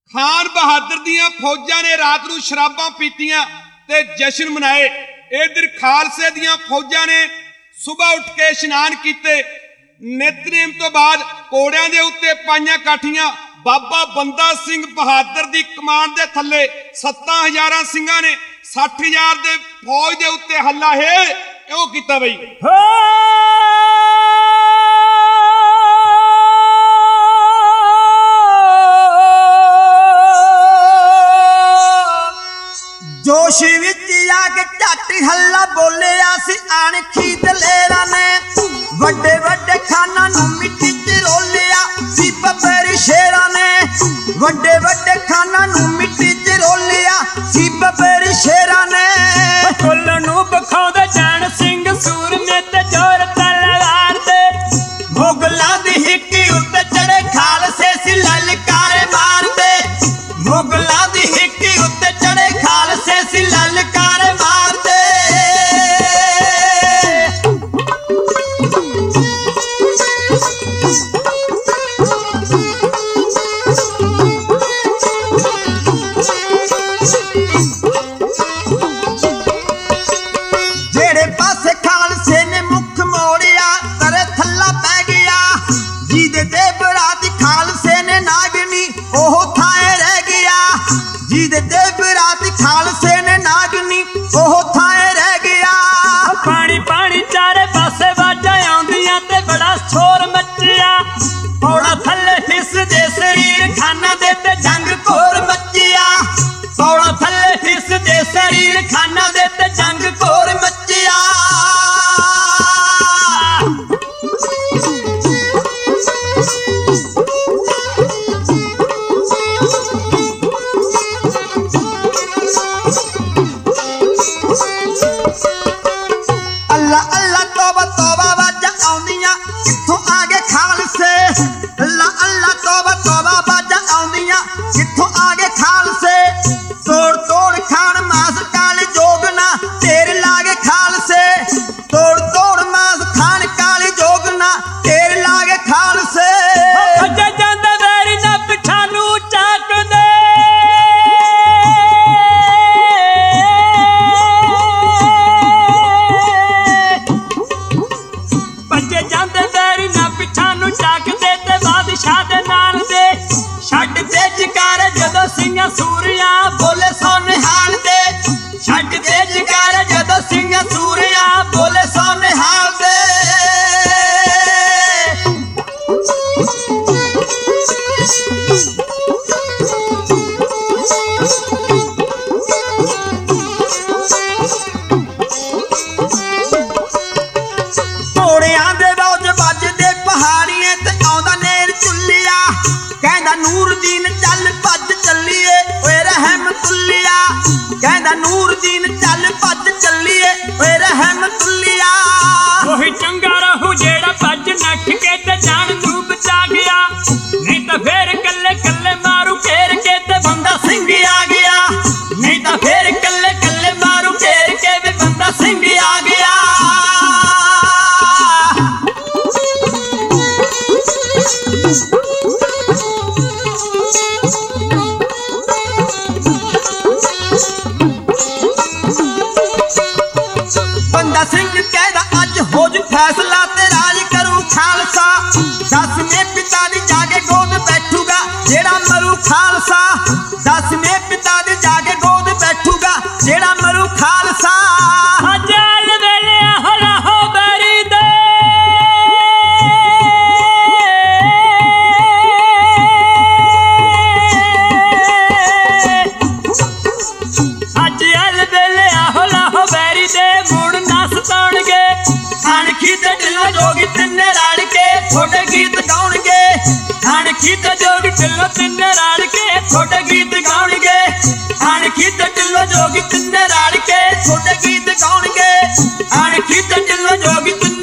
खान बहादुर दियां फौजां ने रात नूं शराबां पीतियां ते जश्न मनाए। इधर खालसे दियां फौजां ने सुबह उठ के इशनान कीते। नितनेम तो बाद घोड़ियां दे उत्ते पाईयां काठियां। बाबा बंदा सिंह बहादुर दी कमान दे थल्ले 7,000 सिंघां ने 60,000 दे फौज दे उत्ते हल्ला है क्यों कीता बई। जोश विच आके झट हल्ला बोलिया सी अणखी दलेरा ने। वड्डे वड्डे खाना नूं मिट्टी च रोलिया सी बबेरी शेरा ने। वड्डे वड्डे खाना नूं मिट्टी च रोलिया सी बबेरी शेरा ने। फुੱਲ ਨੂੰ ਬਖਾਉਂਦਾ ਜਾਣ ਸਿੰਘ ਸੂਰਮੇ ਤੇ ਜ਼ੋਰ ਤਲਵਾਰ ਦੇ। मुगलां दी हिक्की उत्ते चढ़े खालसे सी ललकारे मारदे। मुगलां दी हिक्की उत्ते चढ़े खालसे सी ललकारे मारदे। जेड़े पासे खालसे ने मुख मोड़िया तरे थल्ला पै गया। जिदे ते बराती खालसे ने नागनी ओह थाए रह गया। जिदे ते बराती खालसे ने नागनी ओह थाए रह गया। ਪਾਣੀ ਪਾਣੀ ਚਾਰੇ ਪਾਸੇ ਵਾਜਾਂ ਆਉਂਦੀਆਂ ਤੇ ਬੜਾ ਸ਼ੋਰ ਮੱਚਿਆ। पौड़ा थल्ले हिसदे शरीर खाना दे ते जंग घोर मचिया। पौड़ा थल्ले हिसदे शरीर खाना दे ते जंग घोर मचिया। अल्लाह अल्लाह तौबा तौबा वाजा आउंदियां कित्थों आ गए खालसे। अल्लाह अल्लाह तौबा तौबा वाजा आउंदियां कित्थों आ गए खालसे। तोड़ तोड़ खान मास काली जोगना तेरे लागे खालसे। तोड़ तोड़ मास खान काली जोगना तेरे लागे खालसे। ਭੱਜੇ ਜਾਂਦੇ ਵੈਰੀ ਨਾ ਪਿੱਠਾਂ ਨੂੰ ਚਾਕਦੇ। ਭੱਜੇ ਜਾਂਦੇ ਵੈਰੀ ਨਾ ਪਿੱਠਾਂ ਨੂੰ ਚਾਕਦੇ ਤੇ ਬਾਦਸ਼ਾਹ ਦੇ ਨਾਲ ਦੇ। ਛੱਡ ਦੇ ਜਕਾਰੇ ਜਦੋਂ ਸਿੰਘਾਂ ਸੂਰੀਆਂ ਬੋਲੇ ਸੋ ਨਿਹਾਲ ਦੇ। ਛੱਡ ਦੇ ਜਕਾਰੇ ਜਦੋਂ ਸਿੰਘਾਂ ਸੂਰੀਆਂ ਬੋਲੇ ਸੋ ਨਿਹਾਲ ਦੇ। ਘੋੜਿਆਂ ਦੇ ਰੌਜ ਵੱਜਦੇ ਪਹਾੜੀਏ ਤੇ ਆਉਂਦਾ ਨੇਰ ਚੁੱਲਿਆ। ਕਹਿੰਦਾ ਨੂਰਦੀਨ ਚੱਲ ਭੱਜ ਚੱਲੀਏ ਓਏ ਰਹਿਮਤੁੱਲਿਆ। ਕਹਿੰਦਾ ਨੂਰਦੀਨ ਚੱਲ ਭੱਜ ਚੱਲੀਏ ਓਏ ਰਹਿਮਤੁੱਲਿਆ। ਉਹੀ ਚੰਗਾ ਰਹੂ ਜਿਹੜਾ ਭੱਜ ਨੱਠ ਕੇ ਤੇ ਜਾਨ ਨੂੰ ਬਚਾ ਗਿਆ। ਨਹੀਂ ਤਾਂ ਫੇਰ ਕੱਲੇ ਕੱਲੇ ਮਾਰੂ ਘੇਰ ਕੇ ਤੇ ਬੰਦਾ ਸਿੰਘ ਆ ਗਿਆ। ਨਹੀਂ ਤਾਂ ਫੇਰ ਕੱਲੇ ਕੱਲੇ ਮਾਰੂ ਘੇਰ ਕੇ ਵੀ ਬੰਦਾ ਸਿੰਘ ਆ ਗਿਆ। ਬੰਦਾ ਸਿੰਘ ਕਹਿੰਦਾ ਅੱਜ ਹੋ ਜੂ ਫੈਸਲਾ ਤੇ ਰਾਜ ਕਰੂ ਖਾਲਸਾ। 10ਵੇਂ ਪਿਤਾ ਦੀ ਜਾ ਕੇ ਗੋਦ ਬੈਠੂਗਾ ਜਿਹੜਾ ਮਰੂ ਖਾਲਸਾ। 10ਵੇਂ ਪਿਤਾ ਦੀ ਜਾ ਕੇ ਗੋਦ ਬੈਠੂਗਾ ਜਿਹੜਾ ਮਰੂ ਖਾਲਸਾ। ਹਜਾਲ ਵੇਲੇ ਹਲਾ ਹੋ ਬਰੀ ਦੇ। ਹਜਾਲ ਵੇਲੇ ਹਲਾ ਹੋ ਬਰੀ ਦੇ ਮੁੜ ਨਾ ਸਤਾਉਣਗੇ। ਅਣਖੀ ਤੇ ਢਿੱਲੋਂ ਜੋਗੀ ਤਿੰਨੇ ਰਲ ਕੇ ਤੁਹਾਡੇ ਗੀਤ ਗਾਉਣਗੇ। ਅਣਖੀ ਤੇ ਜੋਗੀ ਢਿੱਲੋਂ ਤਿੰਨੇ ਰਲ ਕੇ ਤੁਹਾਡੇ ਗੀਤ ਗਾਉਣਗੇ। ਅਣਖੀ ਤੇ ਢਿੱਲੋਂ ਜੋਗੀ ਤਿੰਨੇ ਰਲ ਕੇ ਤੁਹਾਡੇ ਗੀਤ ਗਾਉਣਗੇ। ਅਣਖੀ ਤੇ ਢਿੱਲੋਂ ਜੋਗੀ